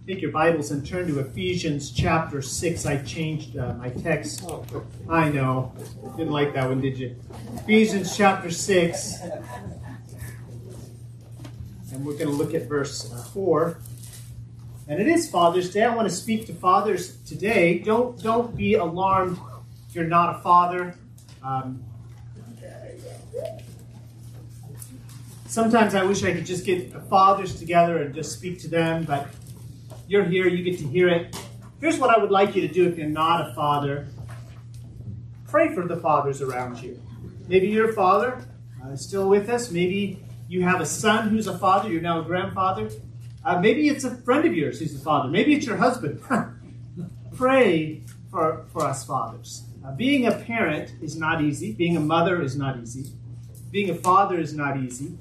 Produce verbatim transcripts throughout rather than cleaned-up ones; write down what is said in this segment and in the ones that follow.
Take your Bibles and turn to Ephesians chapter six. I changed uh, my text. I know. Didn't like that one, did you? Ephesians chapter six. And we're going to look at verse uh, four. And it is Father's Day. I want to speak to fathers today. Don't, don't be alarmed if you're not a father. Um, sometimes I wish I could just get fathers together and just speak to them, but you're here, you get to hear it. Here's what I would like you to do if you're not a father. Pray for the fathers around you. Maybe you're a father, uh, still with us. Maybe you have a son who's a father. You're now a grandfather. Uh, maybe it's a friend of yours who's a father. Maybe it's your husband. Pray for, for us fathers. Uh, being a parent is not easy. Being a mother is not easy. Being a father is not easy.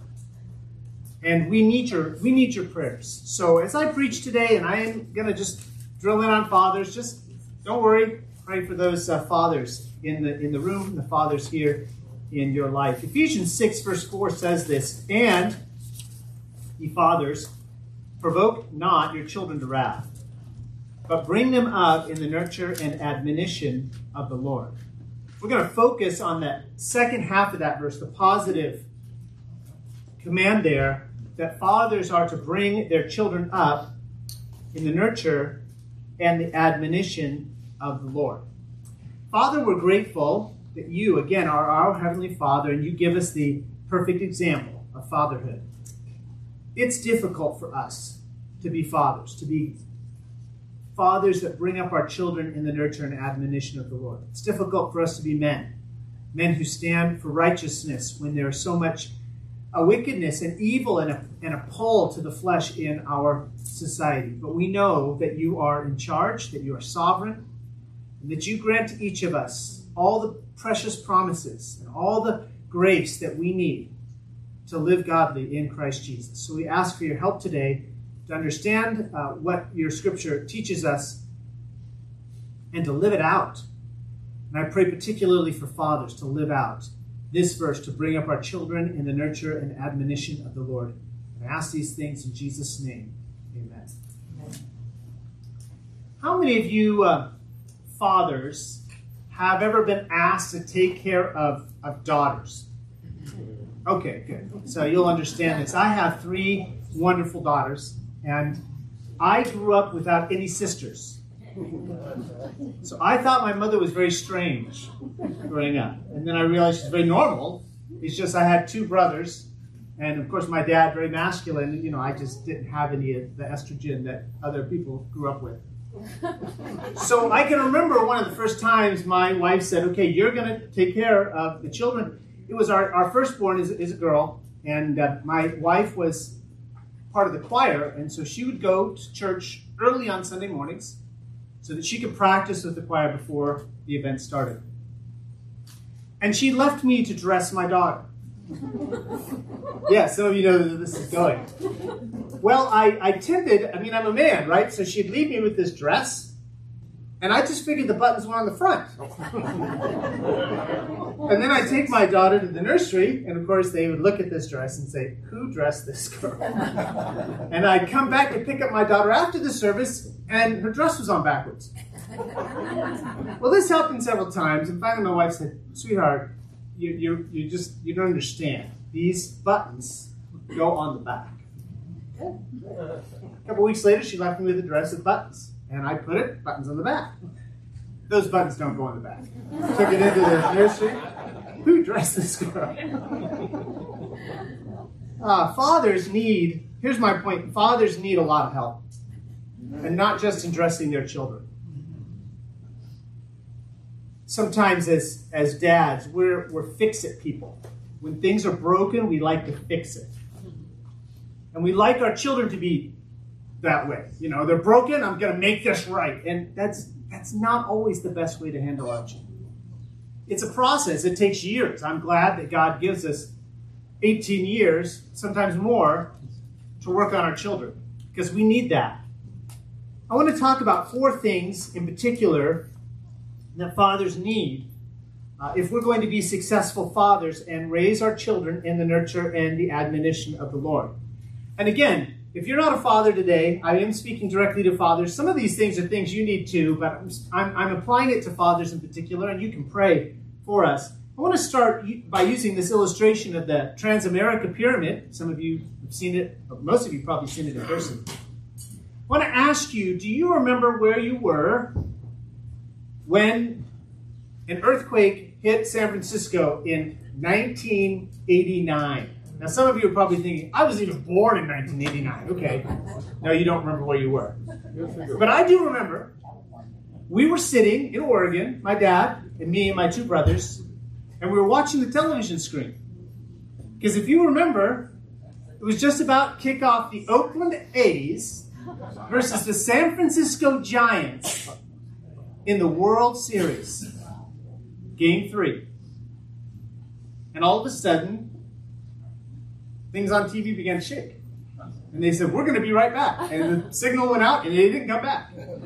And we need your we need your prayers. So as I preach today, and I am going to just drill in on fathers, just don't worry. Pray for those uh, fathers in the in the room, the fathers here in your life. Ephesians six verse four says this, "And ye fathers, provoke not your children to wrath, but bring them up in the nurture and admonition of the Lord." We're going to focus on that second half of that verse, the positive command there, that fathers are to bring their children up in the nurture and the admonition of the Lord. Father, we're grateful that you, again, are our Heavenly Father, and you give us the perfect example of fatherhood. It's difficult for us to be fathers, to be fathers that bring up our children in the nurture and admonition of the Lord. It's difficult for us to be men, men who stand for righteousness when there is so much a wickedness and evil and a, and a pull to the flesh in our society. But we know that you are in charge, that you are sovereign, and that you grant to each of us all the precious promises and all the grace that we need to live godly in Christ Jesus. So we ask for your help today to understand uh, what your scripture teaches us and to live it out. And I pray particularly for fathers to live out this verse, to bring up our children in the nurture and admonition of the Lord. I ask these things in Jesus' name. Amen. Amen. How many of you uh, fathers have ever been asked to take care of, of daughters? Okay, good. So you'll understand this. I have three wonderful daughters, and I grew up without any sisters. So I thought my mother was very strange growing up. And then I realized she's very normal. It's just I had two brothers. And of course my dad, very masculine. You know, I just didn't have any of the estrogen that other people grew up with. So I can remember one of the first times my wife said, okay, you're going to take care of the children. It was our, our firstborn is, is a girl. And uh, my wife was part of the choir. And so she would go to church early on Sunday mornings, so that she could practice with the choir before the event started. And she left me to dress my daughter. Yeah, some of you know that this is going. Well, I, I tended, I mean, I'm a man, right? So she'd leave me with this dress, and I just figured the buttons were on the front. And then I take my daughter to the nursery, and of course they would look at this dress and say, who dressed this girl? And I'd come back to pick up my daughter after the service, and her dress was on backwards. Well, this happened several times, and finally my wife said, sweetheart, you, you, you just, you don't understand. These buttons go on the back. A couple weeks later, she left me with a dress with buttons, and I put it, buttons on the back. Those buttons don't go on the back. Took it into the nursery. Who dressed this girl? Uh, fathers need, here's my point, fathers need a lot of help. And not just in dressing their children. Sometimes as, as dads, we're, we're fix-it people. When things are broken, we like to fix it. And we like our children to be that way. You know, they're broken, I'm going to make this right. And that's that's not always the best way to handle our children. It's a process. It takes years. I'm glad that God gives us eighteen years, sometimes more, to work on our children, because we need that. I want to talk about four things in particular that fathers need uh, if we're going to be successful fathers and raise our children in the nurture and the admonition of the Lord. And again, if you're not a father today, I am speaking directly to fathers. Some of these things are things you need to, but I'm, I'm, I'm applying it to fathers in particular, and you can pray for us. I want to start by using this illustration of the Transamerica Pyramid. Some of you have seen it, or most of you probably seen it in person. I want to ask you, do you remember where you were when an earthquake hit San Francisco in nineteen eighty-nine? Now, some of you are probably thinking, I was even born in nineteen eighty-nine. Okay. No, you don't remember where you were. But I do remember. We were sitting in Oregon, my dad and me and my two brothers, and we were watching the television screen. Because if you remember, it was just about to kick off the Oakland A's versus the San Francisco Giants in the World Series. Game three. And all of a sudden, things on T V began to shake. And they said, we're going to be right back. And the signal went out, and they didn't come back.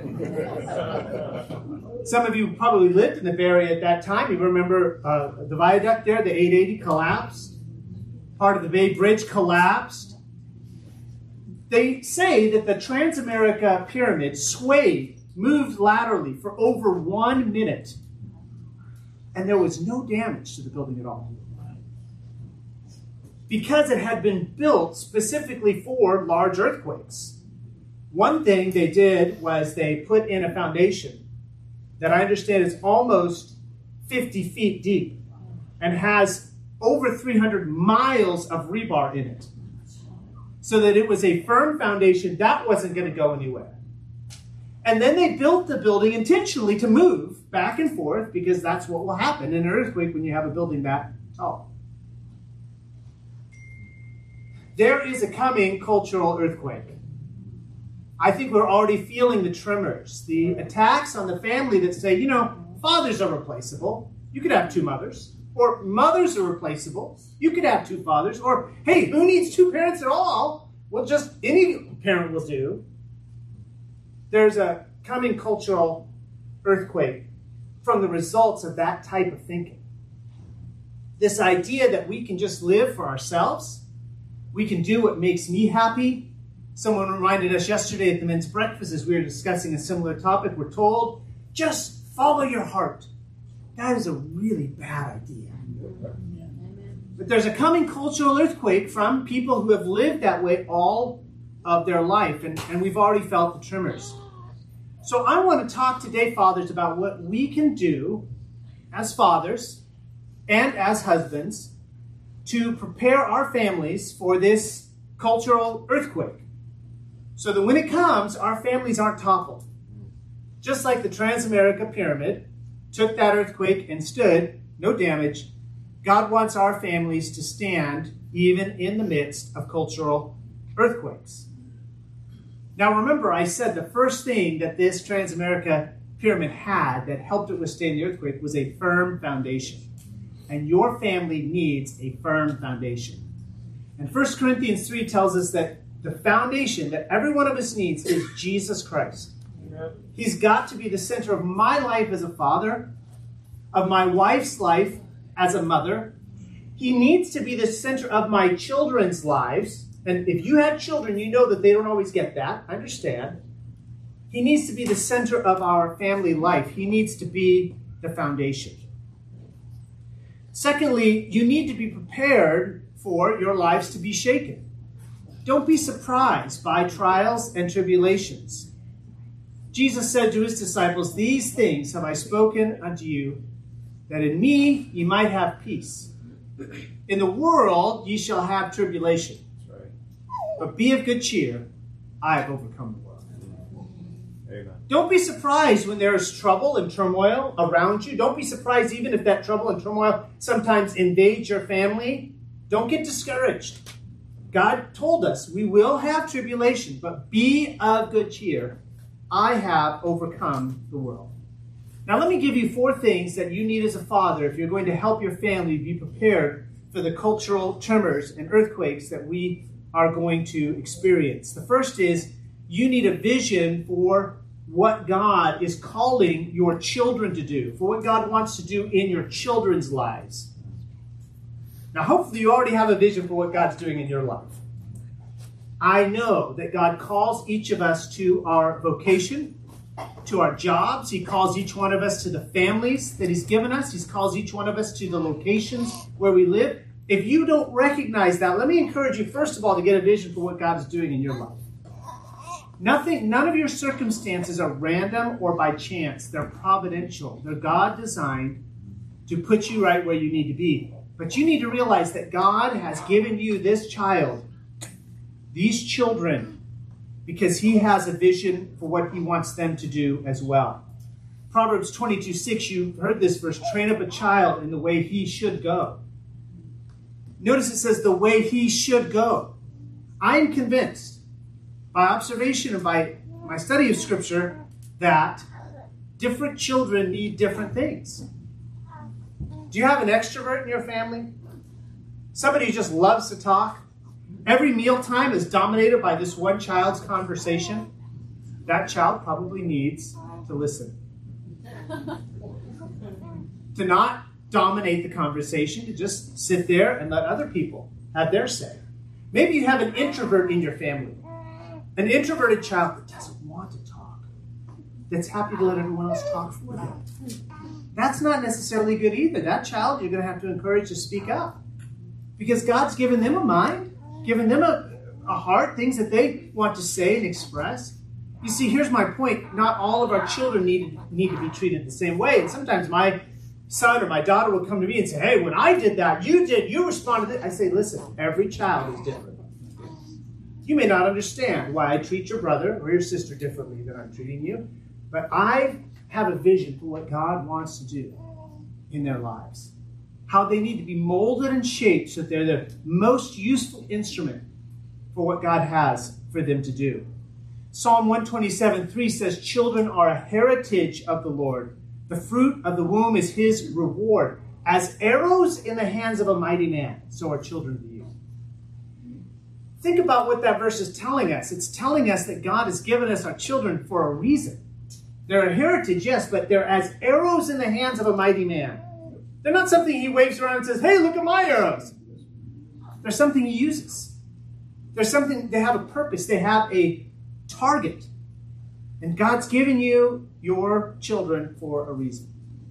Some of you probably lived in the Bay Area at that time. You remember uh, the viaduct there, the eight eighty collapsed. Part of the Bay Bridge collapsed. They say that the Transamerica Pyramid swayed, moved laterally for over one minute. And there was no damage to the building at all. Because it had been built specifically for large earthquakes. One thing they did was they put in a foundation that I understand is almost fifty feet deep and has over three hundred miles of rebar in it. So that it was a firm foundation that wasn't going to go anywhere. And then they built the building intentionally to move back and forth because that's what will happen in an earthquake when you have a building that tall. There is a coming cultural earthquake. I think we're already feeling the tremors, the attacks on the family that say, you know, fathers are replaceable. You could have two mothers. Or mothers are replaceable. You could have two fathers. Or, hey, who needs two parents at all? Well, just any parent will do. There's a coming cultural earthquake from the results of that type of thinking. This idea that we can just live for ourselves. We can do what makes me happy. Someone reminded us yesterday at the men's breakfast as we were discussing a similar topic. We're told, just follow your heart. That is a really bad idea. But there's a coming cultural earthquake from people who have lived that way all of their life, and, and we've already felt the tremors. So I want to talk today, fathers, about what we can do as fathers and as husbands to prepare our families for this cultural earthquake. So that when it comes, our families aren't toppled. Just like the Transamerica Pyramid took that earthquake and stood, no damage, God wants our families to stand even in the midst of cultural earthquakes. Now remember, I said the first thing that this Transamerica Pyramid had that helped it withstand the earthquake was a firm foundation. And your family needs a firm foundation. And First Corinthians three tells us that the foundation that every one of us needs is Jesus Christ. Amen. He's got to be the center of my life as a father, of my wife's life as a mother. He needs to be the center of my children's lives. And if you have children, you know that they don't always get that. I understand. He needs to be the center of our family life. He needs to be the foundation. Secondly, you need to be prepared for your lives to be shaken. Don't be surprised by trials and tribulations. Jesus said to his disciples, these things have I spoken unto you, that in me ye might have peace. In the world ye shall have tribulation. But be of good cheer, I have overcome the world. Amen. Don't be surprised when there is trouble and turmoil around you. Don't be surprised even if that trouble and turmoil sometimes invades your family. Don't get discouraged. God told us we will have tribulation, but be of good cheer. I have overcome the world. Now let me give you four things that you need as a father if you're going to help your family be prepared for the cultural tremors and earthquakes that we are going to experience. The first is you need a vision for what God is calling your children to do, for what God wants to do in your children's lives. Now, hopefully you already have a vision for what God's doing in your life. I know that God calls each of us to our vocation, to our jobs. He calls each one of us to the families that he's given us. He calls each one of us to the locations where we live. If you don't recognize that, let me encourage you, first of all, to get a vision for what God is doing in your life. Nothing, none of your circumstances are random or by chance. They're providential. They're God-designed to put you right where you need to be. But you need to realize that God has given you this child, these children, because he has a vision for what he wants them to do as well. Proverbs twenty-two six, you've heard this verse, train up a child in the way he should go. Notice it says the way he should go. I am convinced by observation and by my study of Scripture that different children need different things. Do you have an extrovert in your family? Somebody who just loves to talk? Every mealtime is dominated by this one child's conversation. That child probably needs to listen. To not dominate the conversation, to just sit there and let other people have their say. Maybe you have an introvert in your family. An introverted child that doesn't want to talk. That's happy to let everyone else talk for them. That's not necessarily good either. That child you're going to have to encourage to speak up. Because God's given them a mind, given them a, a heart, things that they want to say and express. You see, here's my point. Not all of our children need, need to be treated the same way. And sometimes my son or my daughter will come to me and say, hey, when I did that, you did, you responded. I say, listen, every child is different. You may not understand why I treat your brother or your sister differently than I'm treating you, but I have a vision for what God wants to do in their lives. How they need to be molded and shaped so that they're the most useful instrument for what God has for them to do. Psalm one twenty-seven three says, children are a heritage of the Lord. The fruit of the womb is his reward. As arrows in the hands of a mighty man, so are children of the youth. Think about what that verse is telling us. It's telling us that God has given us our children for a reason. They're a heritage, yes, but they're as arrows in the hands of a mighty man. They're not something he waves around and says, hey, look at my arrows. They're something he uses. They're something, they have a purpose. They have a target. And God's given you your children for a reason.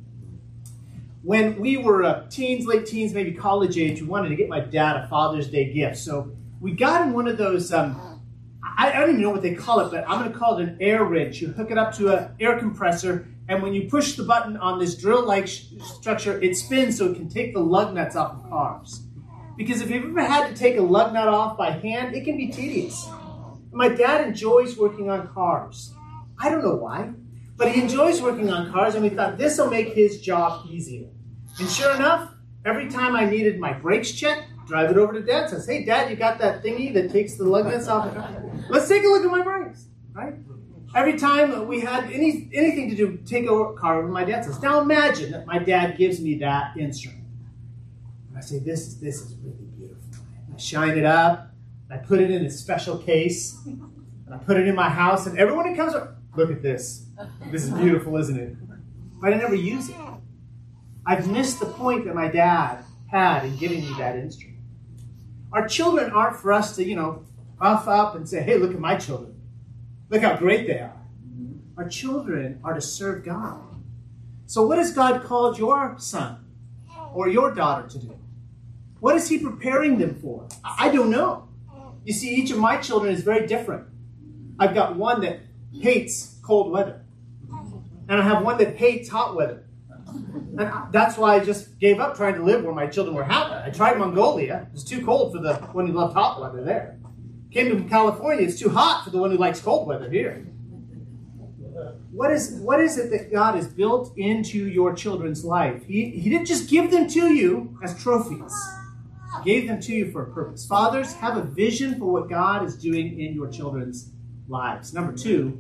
When we were uh, teens, late teens, maybe college age, we wanted to get my dad a Father's Day gift. So we got him one of those, um, I, I don't even know what they call it, but I'm going to call it an air wrench. You hook it up to an air compressor, and when you push the button on this drill-like sh- structure, it spins so it can take the lug nuts off of cars. Because if you've ever had to take a lug nut off by hand, it can be tedious. My dad enjoys working on cars. I don't know why, but he enjoys working on cars, and we thought this will make his job easier. And sure enough, every time I needed my brakes checked, drive it over to Dad, says, hey, Dad, you got that thingy that takes the lug nuts off? Let's take a look at my brakes, right? Every time we had any anything to do, take a car over, my dad says, now imagine that my dad gives me that instrument. And I say, this, this is really beautiful. I shine it up, I put it in a special case, and I put it in my house, and everyone who comes up, look at this. This is beautiful, isn't it? But I never use it. I've missed the point that my dad had in giving me that instrument. Our children aren't for us to, you know, puff up and say, hey, look at my children. Look how great they are. Our children are to serve God. So what has God called your son or your daughter to do? What is he preparing them for? I don't know. You see, each of my children is very different. I've got one that hates cold weather. And I have one that hates hot weather. And that's why I just gave up trying to live where my children were happy. I tried Mongolia. It was too cold for the one who loved hot weather there. Came to California. It's too hot for the one who likes cold weather here. What is, what is it that God has built into your children's life? He, he didn't just give them to you as trophies. He gave them to you for a purpose. Fathers, have a vision for what God is doing in your children's lives. Number two,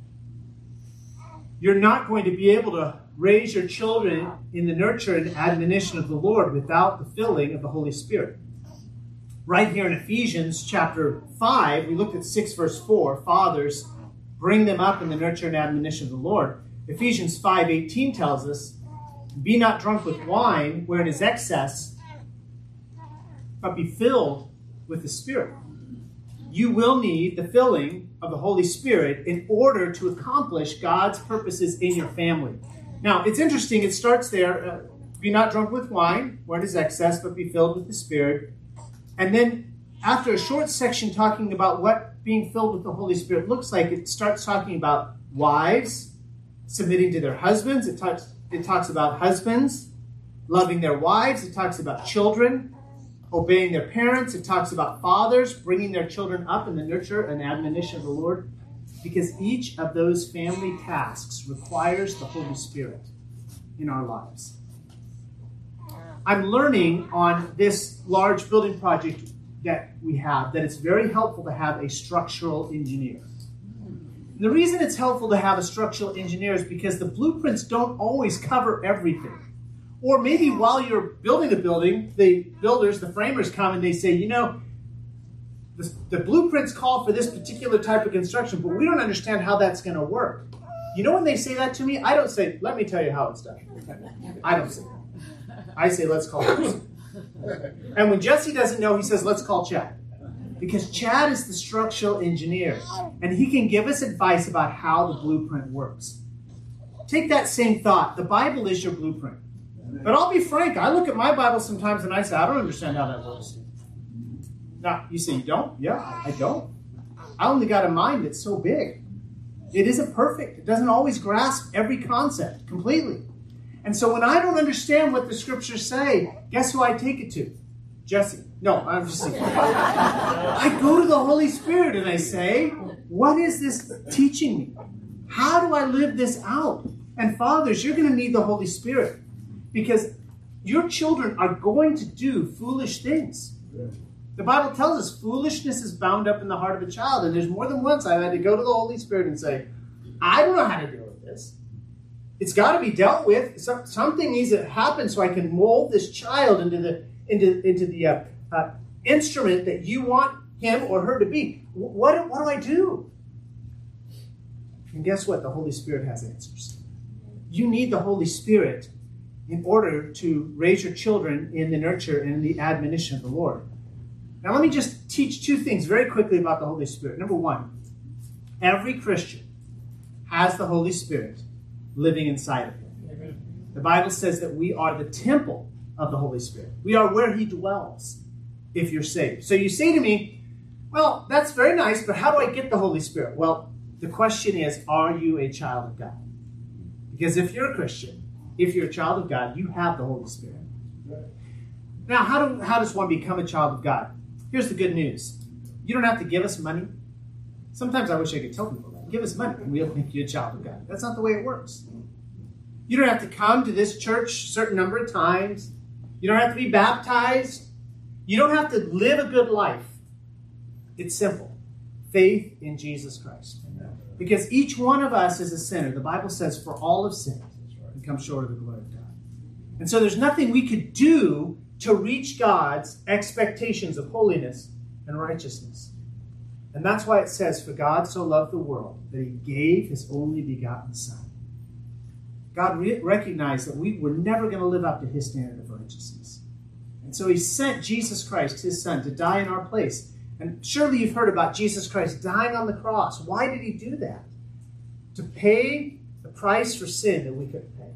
you're not going to be able to raise your children in the nurture and admonition of the Lord without the filling of the Holy Spirit. Right here in Ephesians chapter five, we looked at six verse four, fathers, bring them up in the nurture and admonition of the Lord. Ephesians five eighteen tells us, be not drunk with wine, wherein is excess, but be filled with the Spirit. you will need the filling of the Holy Spirit in order to accomplish God's purposes in your family. Now, it's interesting. It starts there. Uh, be not drunk with wine, where it is excess, but be filled with the Spirit. And then after a short section talking about what being filled with the Holy Spirit looks like, it starts talking about wives submitting to their husbands. It talks, it talks about husbands loving their wives. It talks about children obeying their parents. It talks about fathers bringing their children up in the nurture and admonition of the Lord. Because each of those family tasks requires the Holy Spirit in our lives. I'm learning on this large building project that we have that it's very helpful to have a structural engineer. And the reason it's helpful to have a structural engineer is because the blueprints don't always cover everything. Or maybe while you're building the building, the builders, the framers come and they say, you know, the, the blueprints call for this particular type of construction, but we don't understand how that's going to work. You know when they say that to me, I don't say, let me tell you how it's done. I don't say that. I say, let's call Jesse. And when Jesse doesn't know, he says, let's call Chad. Because Chad is the structural engineer, and he can give us advice about how the blueprint works. Take that same thought. The Bible is your blueprint. But I'll be frank, I look at my Bible sometimes and I say, I don't understand how that works. Now, you say you don't? Yeah, I don't. I only got a mind that's so big. It isn't perfect. It doesn't always grasp every concept completely. And so when I don't understand what the scriptures say, guess who I take it to? Jesse. No, I'm just saying. I go to the Holy Spirit and I say, what is this teaching me? How do I live this out? And fathers, you're going to need the Holy Spirit because your children are going to do foolish things. The Bible tells us foolishness is bound up in the heart of a child. And there's more than once I've had to go to the Holy Spirit and say, I don't know how to deal with this. It's got to be dealt with. Something needs to happen so I can mold this child into the into into the uh, uh, instrument that you want him or her to be. What, what do I do? And guess what? The Holy Spirit has answers. You need the Holy Spirit in order to raise your children in the nurture and in the admonition of the Lord. Now let me just teach two things very quickly about the Holy Spirit. Number one, every Christian has the Holy Spirit living inside of him. Amen. The Bible says that we are the temple of the Holy Spirit. We are where he dwells if you're saved. So you say to me, well, that's very nice, but how do I get the Holy Spirit? Well, the question is, are you a child of God? Because if you're a Christian, if you're a child of God, you have the Holy Spirit. Now, how, do, how does one become a child of God? Here's the good news. You don't have to give us money. Sometimes I wish I could tell people that. Give us money and we'll make you a child of God. That's not the way it works. You don't have to come to this church a certain number of times. You don't have to be baptized. You don't have to live a good life. It's simple. Faith in Jesus Christ. Because each one of us is a sinner. The Bible says, for all have sinned and come short of the glory of God. And so there's nothing we could do to reach God's expectations of holiness and righteousness. And that's why it says, for God so loved the world that he gave his only begotten Son. God re- recognized that we were never going to live up to his standard of righteousness. And so he sent Jesus Christ, his Son, to die in our place. And surely you've heard about Jesus Christ dying on the cross. Why did he do that? To pay the price for sin that we couldn't pay.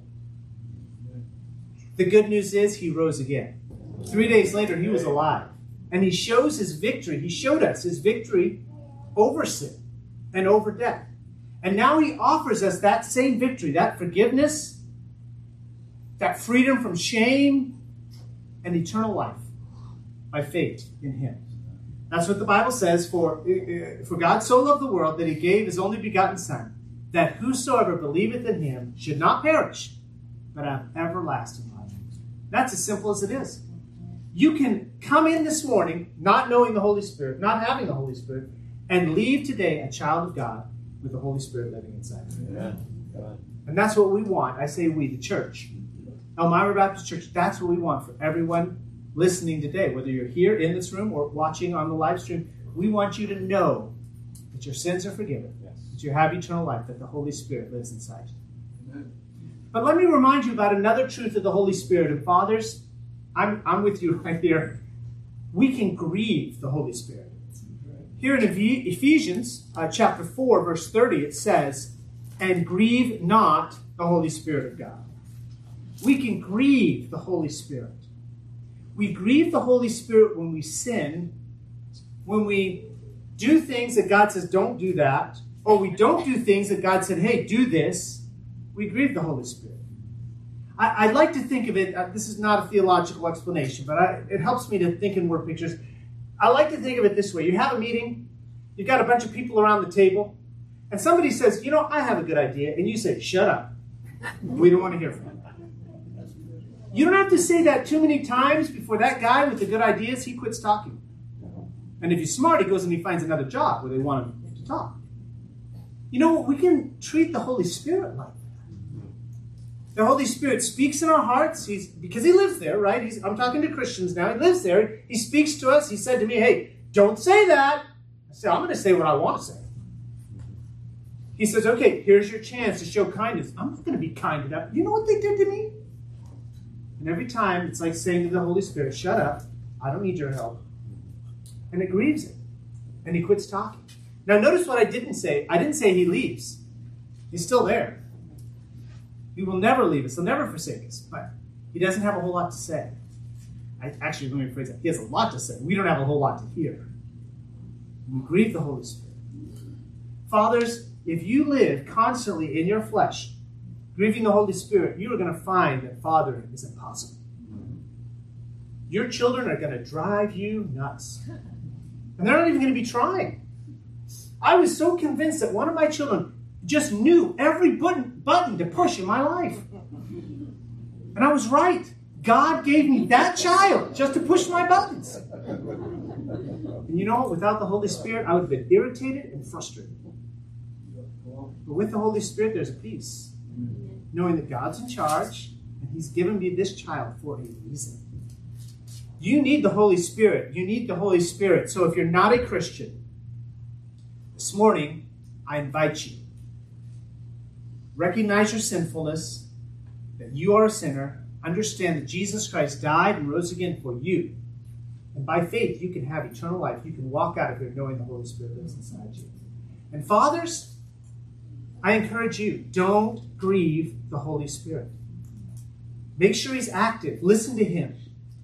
The good news is he rose again. Three days later, he was alive. And he shows his victory. He showed us his victory over sin and over death. And now he offers us that same victory, that forgiveness, that freedom from shame, and eternal life by faith in him. That's what the Bible says, for, for God so loved the world that he gave his only begotten Son, that whosoever believeth in him should not perish, but have everlasting life. That's as simple as it is. You can come in this morning not knowing the Holy Spirit, not having the Holy Spirit, and leave today a child of God with the Holy Spirit living inside of you. Yeah. And that's what we want. I say we, the church. Elmira Baptist Church, that's what we want for everyone listening today. Whether you're here in this room or watching on the live stream, we want you to know that your sins are forgiven, yes, that you have eternal life, that the Holy Spirit lives inside you. Amen. But let me remind you about another truth of the Holy Spirit. And fathers, I'm, I'm with you right here. We can grieve the Holy Spirit. Here in Ephesians uh, chapter four, verse thirty, it says, "And grieve not the Holy Spirit of God." We can grieve the Holy Spirit. We grieve the Holy Spirit when we sin, when we do things that God says, don't do that, or we don't do things that God said, hey, do this. We grieve the Holy Spirit. I, I like to think of it, uh, this is not a theological explanation, but I, it helps me to think in word pictures. I like to think of it this way. You have a meeting, you've got a bunch of people around the table, and somebody says, you know, I have a good idea, and you say, shut up. We don't want to hear from you. You don't have to say that too many times before that guy with the good ideas, he quits talking. And if he's smart, he goes and he finds another job where they want him to talk. You know what? We can treat the Holy Spirit like that. The Holy Spirit speaks in our hearts. He's because he lives there, right? He's, I'm talking to Christians now. He lives there. He speaks to us. He said to me, hey, don't say that. I said, I'm going to say what I want to say. He says, okay, here's your chance to show kindness. I'm going to be kind enough. You know what they did to me? And every time, it's like saying to the Holy Spirit, shut up. I don't need your help. And it grieves him. And he quits talking. Now, notice what I didn't say. I didn't say he leaves. He's still there. He will never leave us. He'll never forsake us. But he doesn't have a whole lot to say. I actually, let me rephrase that. He has a lot to say. We don't have a whole lot to hear. We grieve the Holy Spirit. Fathers, if you live constantly in your flesh, grieving the Holy Spirit, you are going to find that fathering is impossible. Your children are going to drive you nuts. And they're not even going to be trying. I was so convinced that one of my children just knew every button, button to push in my life. And I was right. God gave me that child just to push my buttons. And you know what? Without the Holy Spirit, I would have been irritated and frustrated. But with the Holy Spirit, there's a peace. Knowing that God's in charge, and he's given me this child for a reason. You need the Holy Spirit. You need the Holy Spirit. So if you're not a Christian, this morning, I invite you. Recognize your sinfulness, that you are a sinner. Understand that Jesus Christ died and rose again for you. And by faith, you can have eternal life. You can walk out of here knowing the Holy Spirit lives inside you. And fathers, I encourage you, don't grieve the Holy Spirit. Make sure he's active. Listen to him.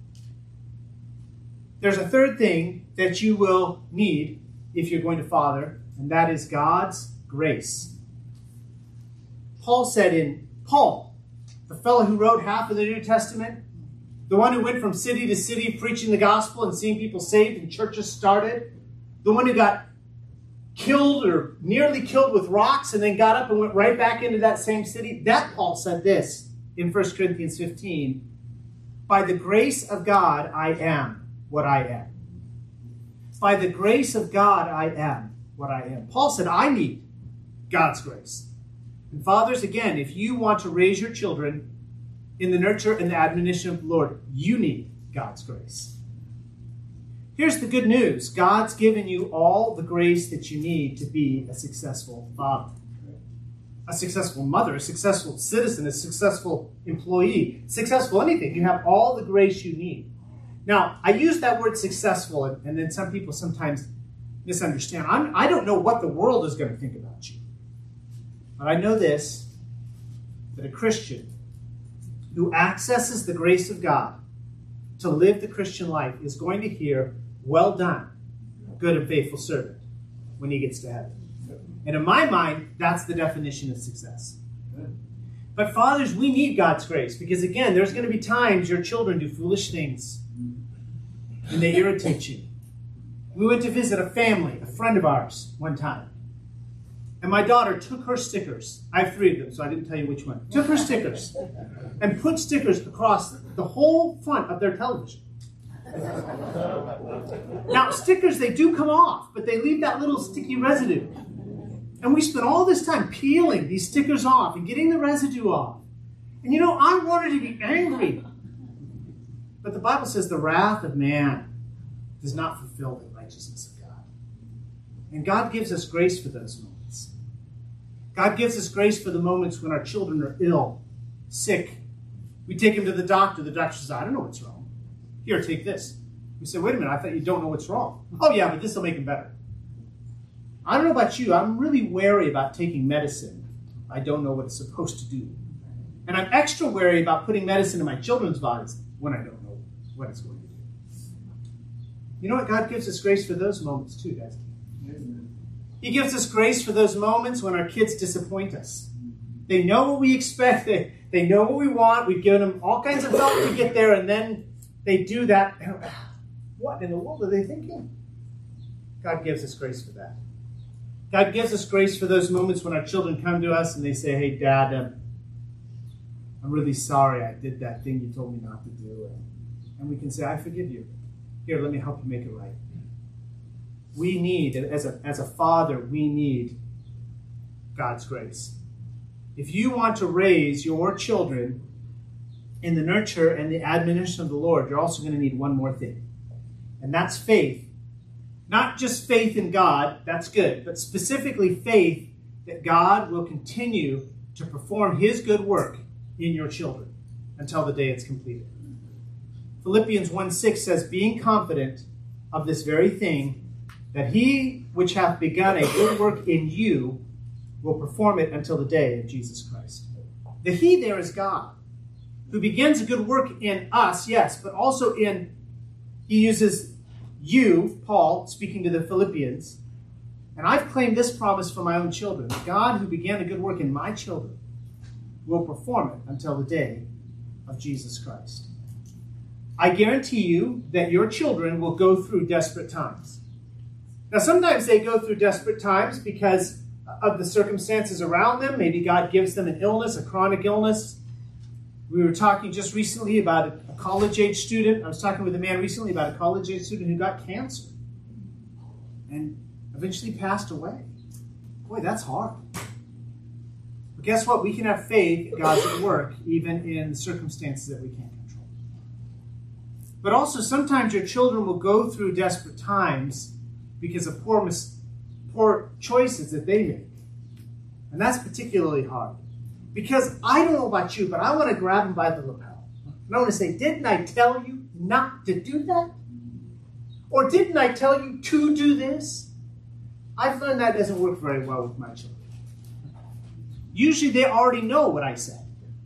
There's a third thing that you will need if you're going to father, and that is God's grace. Paul said in, Paul, the fellow who wrote half of the New Testament, the one who went from city to city preaching the gospel and seeing people saved and churches started, the one who got killed or nearly killed with rocks and then got up and went right back into that same city, that Paul said this in First Corinthians fifteen, by the grace of God I am what I am. By the grace of God I am what I am. Paul said, I need God's grace. And fathers, again, if you want to raise your children in the nurture and the admonition of the Lord, you need God's grace. Here's the good news. God's given you all the grace that you need to be a successful father, a successful mother, a successful citizen, a successful employee, successful anything. You have all the grace you need. Now, I use that word successful, and, and then some people sometimes misunderstand. I'm, I don't know what the world is going to think about you. But I know this, that a Christian who accesses the grace of God to live the Christian life is going to hear, well done, good and faithful servant, when he gets to heaven. And in my mind, that's the definition of success. But fathers, we need God's grace because, again, there's going to be times your children do foolish things and they irritate you. We went to visit a family, a friend of ours, one time. And my daughter took her stickers. I have three of them, so I didn't tell you which one. Took her stickers and put stickers across the whole front of their television. Now, stickers, they do come off, but they leave that little sticky residue. And we spent all this time peeling these stickers off and getting the residue off. And you know, I wanted to be angry. But the Bible says the wrath of man does not fulfill the righteousness of God. And God gives us grace for those moments. God gives us grace for the moments when our children are ill, sick. We take them to the doctor. The doctor says, I don't know what's wrong. Here, take this. We say, wait a minute, I thought you don't know what's wrong. Oh, yeah, but this will make him better. I don't know about you, I'm really wary about taking medicine. I don't know what it's supposed to do. And I'm extra wary about putting medicine in my children's bodies when I don't know what it's going to do. You know what? God gives us grace for those moments too, doesn't he? He gives us grace for those moments when our kids disappoint us. They know what we expect. They, they know what we want. We've given them all kinds of help to get there, and then they do that. What in the world are they thinking? God gives us grace for that. God gives us grace for those moments when our children come to us and they say, hey, Dad, um, I'm really sorry I did that thing you told me not to do. And we can say, I forgive you. Here, let me help you make it right. We need, as a, as a father, we need God's grace. If you want to raise your children in the nurture and the admonition of the Lord, you're also going to need one more thing. And that's faith. Not just faith in God, that's good, but specifically faith that God will continue to perform his good work in your children until the day it's completed. Philippians one six says, being confident of this very thing, that he which hath begun a good work in you will perform it until the day of Jesus Christ. The he there is God, who begins a good work in us, yes, but also in, he uses you, Paul, speaking to the Philippians, and I've claimed this promise for my own children. God, who began a good work in my children, will perform it until the day of Jesus Christ. I guarantee you that your children will go through desperate times. Now, sometimes they go through desperate times because of the circumstances around them. Maybe God gives them an illness, a chronic illness. We were talking just recently about a college-age student. I was talking with a man recently about a college-age student who got cancer and eventually passed away. Boy, that's hard. But guess what? We can have faith that God's at work even in circumstances that we can't control. But also, sometimes your children will go through desperate times because of poor, mis- poor choices that they make. And that's particularly hard. Because I don't know about you, but I want to grab them by the lapel. And I want to say, didn't I tell you not to do that? Or didn't I tell you to do this? I find that doesn't work very well with my children. Usually they already know what I said.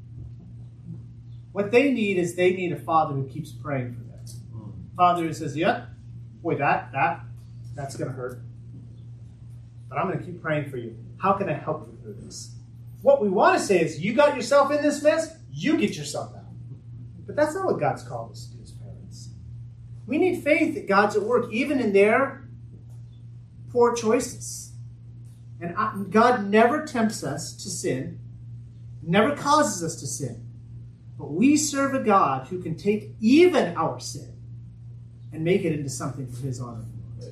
What they need is they need a father who keeps praying for them. Father who says, yep, boy, that, that, that's going to hurt. But I'm going to keep praying for you. How can I help you through this? What we want to say is, you got yourself in this mess, you get yourself out. But that's not what God's called us to do as parents. We need faith that God's at work, even in their poor choices. And God never tempts us to sin, never causes us to sin. But we serve a God who can take even our sin and make it into something for his honor.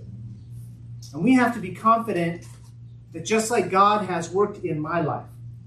And we have to be confident that just like God has worked in my life,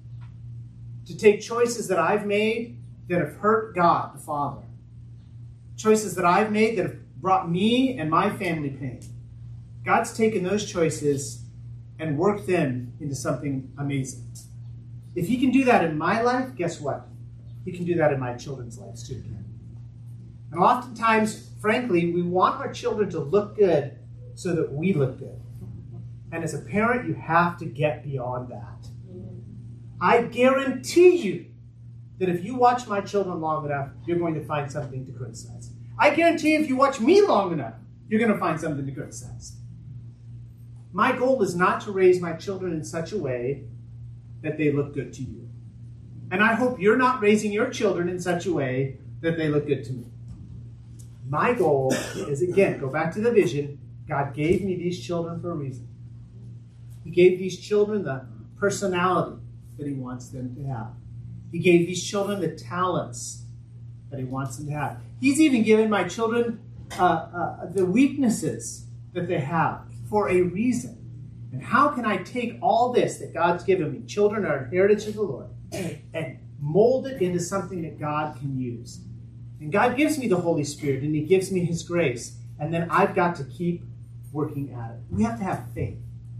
to take choices that I've made that have hurt God, the Father. Choices that I've made that have brought me and my family pain. God's taken those choices and worked them into something amazing. If he can do that in my life, guess what? He can do that in my children's lives too. And oftentimes, frankly, we want our children to look good so that we look good. And as a parent, you have to get beyond that. I guarantee you that if you watch my children long enough, you're going to find something to criticize. I guarantee if you watch me long enough, you're going to find something to criticize. My goal is not to raise my children in such a way that they look good to you. And I hope you're not raising your children in such a way that they look good to me. My goal is, again, go back to the vision. God gave me these children for a reason. He gave these children the personality that he wants them to have. He gave these children the talents that he wants them to have. He's even given my children uh, uh, the weaknesses that they have for a reason. And how can I take all this that God's given me, children are a heritage of the Lord, and, and mold it into something that God can use? And God gives me the Holy Spirit, and he gives me his grace. And then I've got to keep working at it. We have to have faith.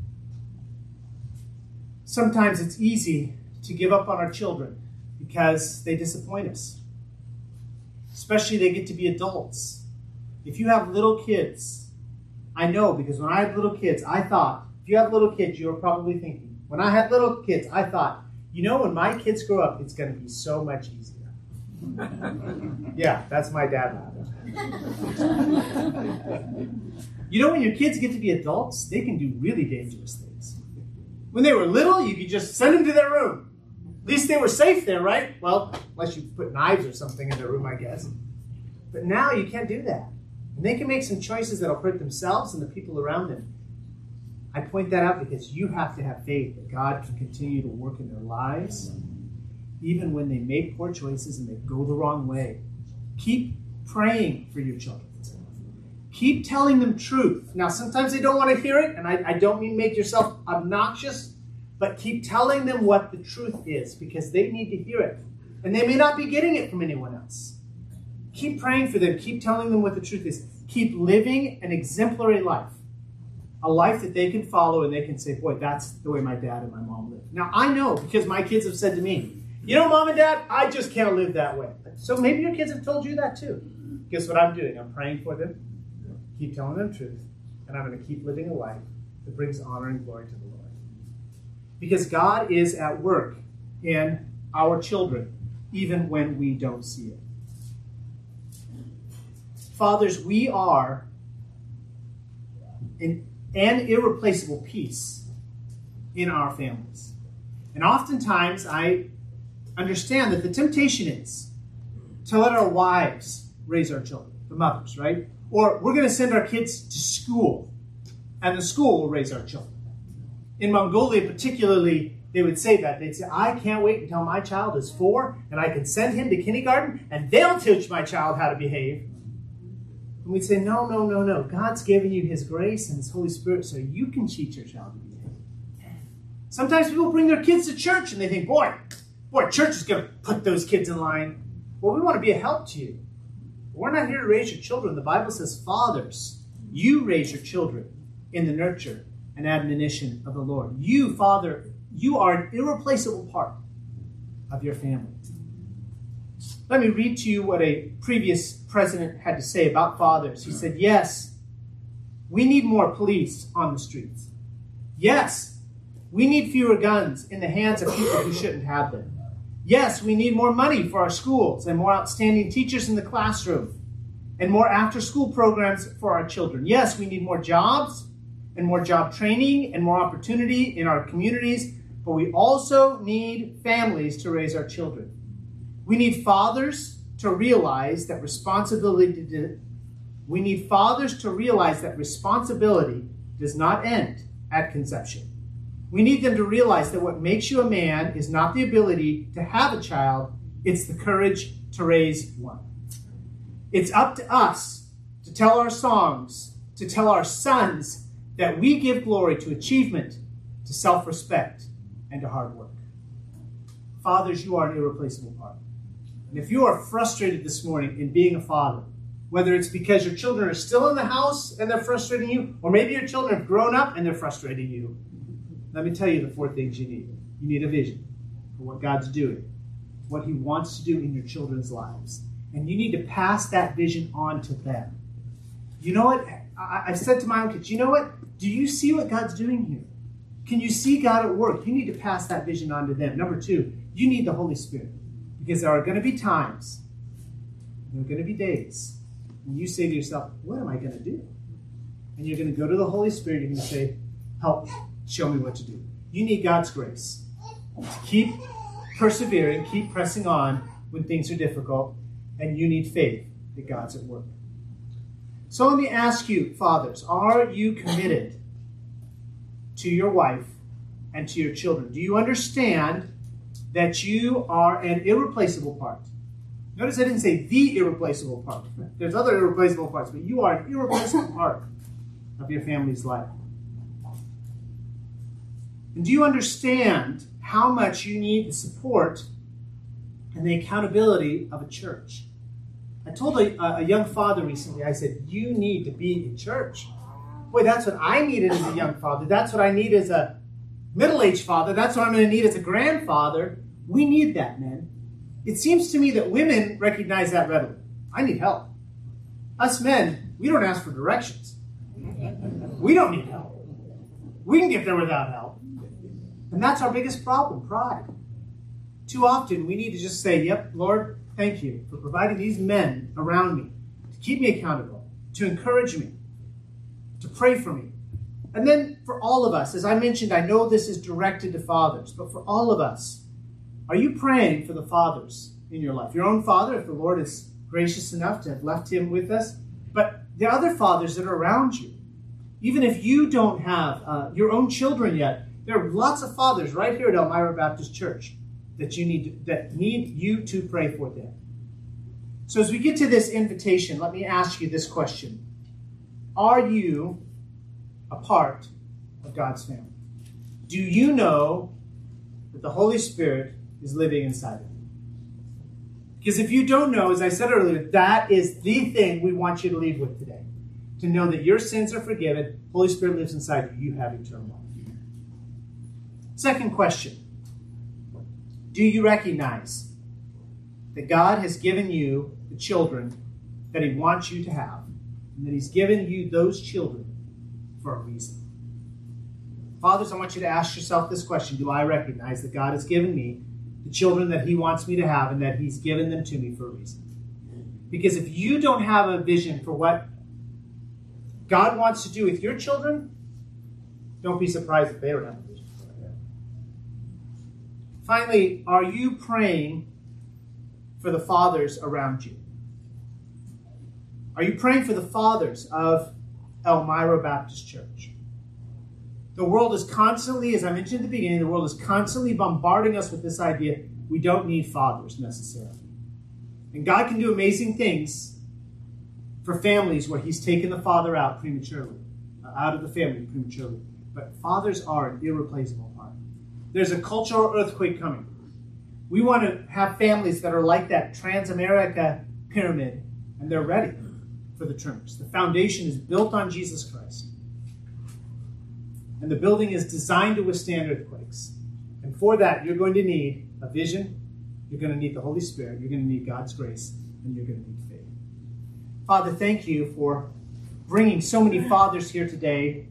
Sometimes it's easy to give up on our children because they disappoint us. Especially they get to be adults. If you have little kids, I know because when I had little kids, I thought If you have little kids, you're probably thinking, when I had little kids, I thought, you know, when my kids grow up, it's going to be so much easier. Yeah, that's my dad. You know, when your kids get to be adults, they can do really dangerous things. When they were little, you could just send them to their room. At least they were safe there, right? Well, unless you put knives or something in their room, I guess. But now you can't do that. And they can make some choices that will hurt themselves and the people around them. I point that out because you have to have faith that God can continue to work in their lives, even when they make poor choices and they go the wrong way. Keep praying for your children. Keep telling them truth. Now, sometimes they don't want to hear it, and I, I don't mean make yourself obnoxious, but keep telling them what the truth is, because they need to hear it. And they may not be getting it from anyone else. Keep praying for them. Keep telling them what the truth is. Keep living an exemplary life. A life that they can follow and they can say, boy, that's the way my dad and my mom lived. Now, I know, because my kids have said to me, you know, Mom and Dad, I just can't live that way. So maybe your kids have told you that too. Guess what I'm doing? I'm praying for them. Keep telling them truth. And I'm going to keep living a life that brings honor and glory to the Lord. Because God is at work in our children, even when we don't see it. Fathers, we are an, an irreplaceable piece in our families. And oftentimes I understand that the temptation is to let our wives raise our children, the mothers, right? Or we're going to send our kids to school, and the school will raise our children. In Mongolia particularly, they would say that. They'd say, I can't wait until my child is four, and I can send him to kindergarten, and they'll teach my child how to behave. And we'd say, no, no, no, no. God's given you his grace and his Holy Spirit so you can teach your child to behave. Sometimes people bring their kids to church, and they think, boy, boy, church is going to put those kids in line. Well, we want to be a help to you. We're not here to raise your children. The Bible says, fathers, you raise your children in the nurture and admonition of the Lord. You, Father, you are an irreplaceable part of your family. Let me read to you what a previous president had to say about fathers. He said, yes, we need more police on the streets. Yes, we need fewer guns in the hands of people who shouldn't have them. Yes, we need more money for our schools and more outstanding teachers in the classroom and more after-school programs for our children. Yes, we need more jobs and more job training and more opportunity in our communities, but we also need families to raise our children. We need fathers to realize that responsibility we need fathers to realize that responsibility does not end at conception. We need them to realize that what makes you a man is not the ability to have a child, it's the courage to raise one. It's up to us to tell our songs, to tell our sons that we give glory to achievement, to self-respect, and to hard work. Fathers, you are an irreplaceable part. And if you are frustrated this morning in being a father, whether it's because your children are still in the house and they're frustrating you, or maybe your children have grown up and they're frustrating you, let me tell you the four things you need. You need a vision for what God's doing, what he wants to do in your children's lives. And you need to pass that vision on to them. You know what? I, I said to my own kids, you know what? Do you see what God's doing here? Can you see God at work? You need to pass that vision on to them. Number two, you need the Holy Spirit. Because there are going to be times, there are going to be days, when you say to yourself, what am I going to do? And you're going to go to the Holy Spirit, you're going to say, help me. Show me what to do. You need God's grace to keep persevering, keep pressing on when things are difficult, and you need faith that God's at work. So let me ask you, fathers, are you committed to your wife and to your children? Do you understand that you are an irreplaceable part? Notice I didn't say the irreplaceable part. There's other irreplaceable parts, but you are an irreplaceable part of your family's life. And do you understand how much you need the support and the accountability of a church? I told a, a young father recently, I said, you need to be in church. Boy, that's what I needed as a young father. That's what I need as a middle-aged father. That's what I'm going to need as a grandfather. We need that, men. It seems to me that women recognize that readily. I need help. Us men, we don't ask for directions. We don't need help. We can get there without help. And that's our biggest problem, pride. Too often we need to just say, yep, Lord, thank you for providing these men around me to keep me accountable, to encourage me, to pray for me. And then for all of us, as I mentioned, I know this is directed to fathers, but for all of us, are you praying for the fathers in your life? Your own father, if the Lord is gracious enough to have left him with us, but the other fathers that are around you. Even if you don't have uh, your own children yet, there are lots of fathers right here at Elmira Baptist Church that you need to, that need you to pray for them. So as we get to this invitation, let me ask you this question. Are you a part of God's family? Do you know that the Holy Spirit is living inside of you? Because if you don't know, as I said earlier, that is the thing we want you to leave with today. To know that your sins are forgiven, Holy Spirit lives inside you, you have eternal life. Second question. Do you recognize that God has given you the children that he wants you to have, and that he's given you those children for a reason? Fathers, I want you to ask yourself this question. Do I recognize that God has given me the children that he wants me to have, and that he's given them to me for a reason? Because if you don't have a vision for what God wants to do with your children, don't be surprised if they don't have a vision for it. Finally, are you praying for the fathers around you? Are you praying for the fathers of Elmira Baptist Church? The world is constantly, as I mentioned at the beginning, the world is constantly bombarding us with this idea we don't need fathers necessarily. And God can do amazing things for families where he's taken the father out prematurely, uh, out of the family prematurely. But fathers are an irreplaceable part. There's a cultural earthquake coming. We want to have families that are like that Transamerica pyramid, and they're ready for the tremors. The foundation is built on Jesus Christ. And the building is designed to withstand earthquakes. And for that, you're going to need a vision, you're going to need the Holy Spirit, you're going to need God's grace, and you're going to need faith. Father, thank you for bringing so many fathers here today.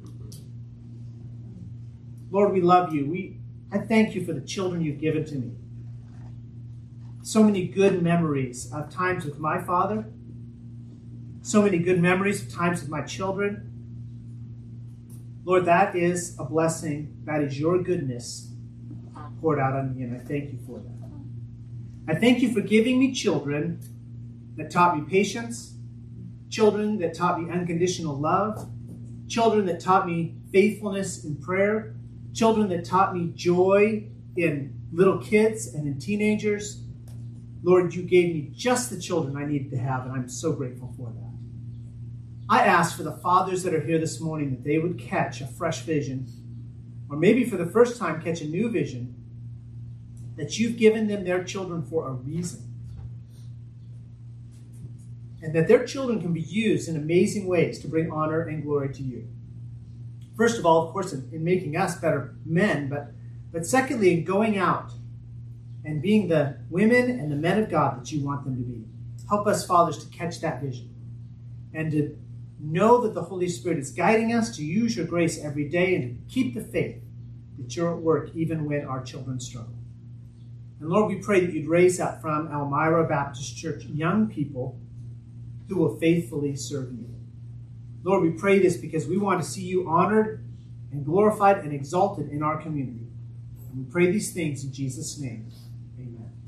Lord, we love you. We, I thank you for the children you've given to me. So many good memories of times with my father. So many good memories of times with my children. Lord, that is a blessing. That is your goodness poured out on me, and I thank you for that. I thank you for giving me children that taught me patience, children that taught me unconditional love, children that taught me faithfulness in prayer, children that taught me joy in little kids and in teenagers. Lord, you gave me just the children I needed to have, and I'm so grateful for that. I ask for the fathers that are here this morning that they would catch a fresh vision, or maybe for the first time catch a new vision, that you've given them their children for a reason. And that their children can be used in amazing ways to bring honor and glory to you. First of all, of course, in, in making us better men, but, but secondly, in going out and being the women and the men of God that you want them to be. Help us, fathers, to catch that vision and to know that the Holy Spirit is guiding us to use your grace every day and to keep the faith that you're at work even when our children struggle. And Lord, we pray that you'd raise up from Elmira Baptist Church young people who will faithfully serve you. Lord, we pray this because we want to see you honored and glorified and exalted in our community. And we pray these things in Jesus' name. Amen.